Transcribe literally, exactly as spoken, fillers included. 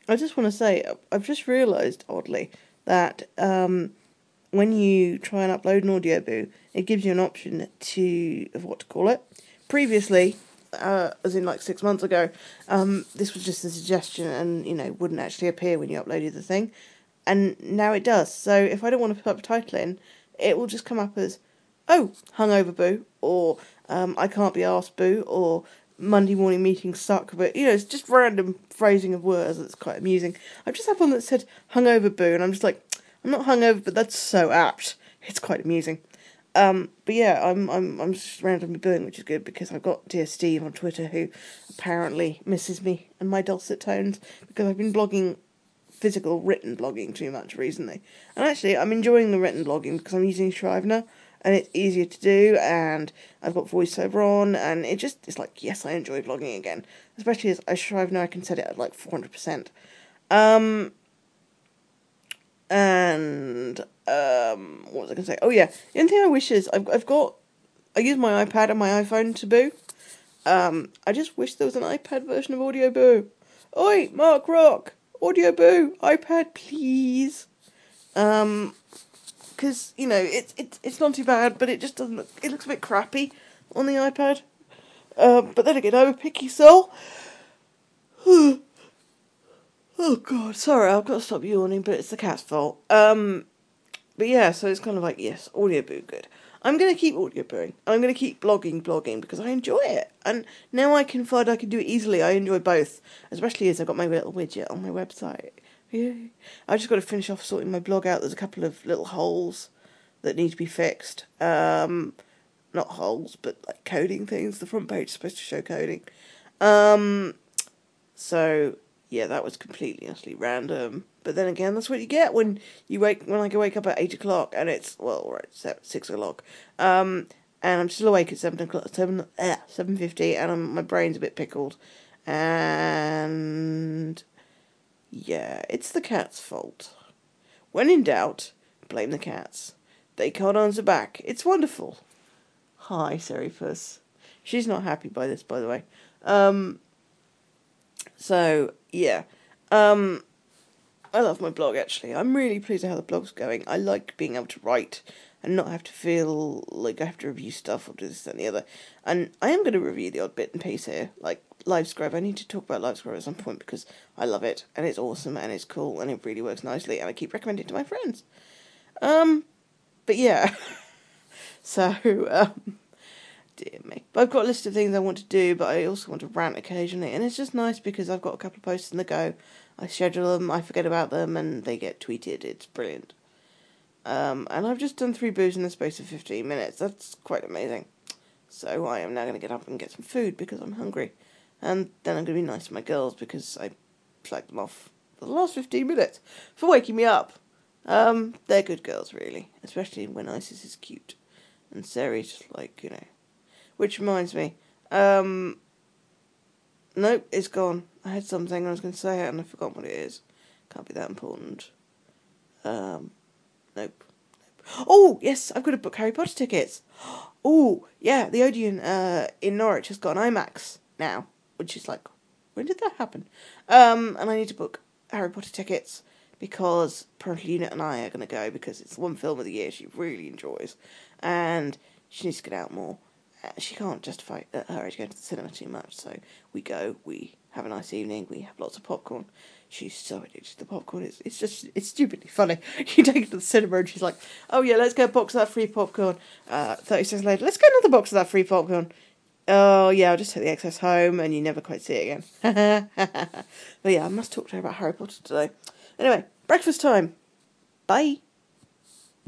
I just want to say, I've just realised, oddly, that um, when you try and upload an Audioboo, it gives you an option to, of what to call it. Previously, uh, as in like six months ago, um, this was just a suggestion and, you know, wouldn't actually appear when you uploaded the thing. And now it does. So if I don't want to put a title in, it will just come up as, oh, hungover boo, or um, I can't be arsed boo, or Monday morning meeting suck, but, you know, it's just random phrasing of words that's quite amusing. I've just had one that said hungover boo, and I'm just like, I'm not hungover, but that's so apt. It's quite amusing. Um, but yeah, I'm I'm I'm just randomly booing, which is good because I've got dear Steve on Twitter who apparently misses me and my dulcet tones because I've been blogging physical written blogging too much recently. And actually, I'm enjoying the written blogging because I'm using Scrivener and it's easier to do, and I've got voiceover on, and it just it's like, yes, I enjoy blogging again. Especially as I Scrivener, I can set it at like four hundred percent. Um, and um, what was I going to say? Oh yeah, the only thing I wish is I've I've got I use my iPad and my iPhone to boo. Um, I just wish there was an iPad version of Audioboo. Oi, Mark Rock, Audioboo, iPad, please. Um, because you know it's it's it's not too bad, but it just doesn't look. It looks a bit crappy on the iPad. Uh, but then again, I'm a picky soul. Oh god, sorry, I've got to stop yawning, but it's the cat's fault. Um, but yeah, so it's kind of like, yes, Audioboo, good. I'm going to keep audiobooing. I'm going to keep blogging, blogging, because I enjoy it. And now I can find I can do it easily. I enjoy both, especially as I've got my little widget on my website. Yeah. I've just got to finish off sorting my blog out. There's a couple of little holes that need to be fixed. Um, not holes, but like coding things. The front page is supposed to show coding. Um, so yeah, that was completely utterly random. But then again, that's what you get when you wake when I go wake up at eight o'clock and it's well, right, seven, six o'clock. Um, and I'm still awake at seven o'clock, seven uh, seven fifty, and I'm, my brain's a bit pickled. And yeah, it's the cat's fault. When in doubt, blame the cats. They can't answer back. It's wonderful. Hi, Serifus. She's not happy by this, by the way. Um, so yeah. Um. I love my blog, actually. I'm really pleased with how the blog's going. I like being able to write and not have to feel like I have to review stuff or do this, that, and the other. And I am going to review the odd bit and piece here, like Livescribe. I need to talk about Livescribe at some point because I love it, and it's awesome, and it's cool, and it really works nicely, and I keep recommending it to my friends. Um, but yeah. so, um, dear me. But I've got a list of things I want to do, but I also want to rant occasionally, and it's just nice because I've got a couple of posts in the go. I schedule them, I forget about them, and they get tweeted. It's brilliant. Um, and I've just done three boos in the space of fifteen minutes. That's quite amazing. So I am now going to get up and get some food because I'm hungry. And then I'm going to be nice to my girls because I flagged them off for the last fifteen minutes for waking me up. Um, they're good girls, really. Especially when Isis is cute. And Sarah's just like, you know. Which reminds me, um... nope, it's gone. I had something I was going to say it and I forgot what it is. Can't be that important. Um, nope. nope. Oh, yes, I've got to book Harry Potter tickets. Oh, yeah, the Odeon uh, in Norwich has got an IMAX now, which is like, when did that happen? Um, and I need to book Harry Potter tickets because apparently Unit and I are going to go because it's one film of the year she really enjoys and she needs to get out more. She can't justify her age going to the cinema too much, so we go, we have a nice evening, we have lots of popcorn. She's so addicted to the popcorn, it's it's just, it's stupidly funny. You take her to the cinema and she's like, oh yeah, let's get a box of that free popcorn. Uh, thirty seconds later, let's get another box of that free popcorn. Oh yeah, I'll just take the excess home and you never quite see it again. But yeah, I must talk to her about Harry Potter today. Anyway, breakfast time. Bye.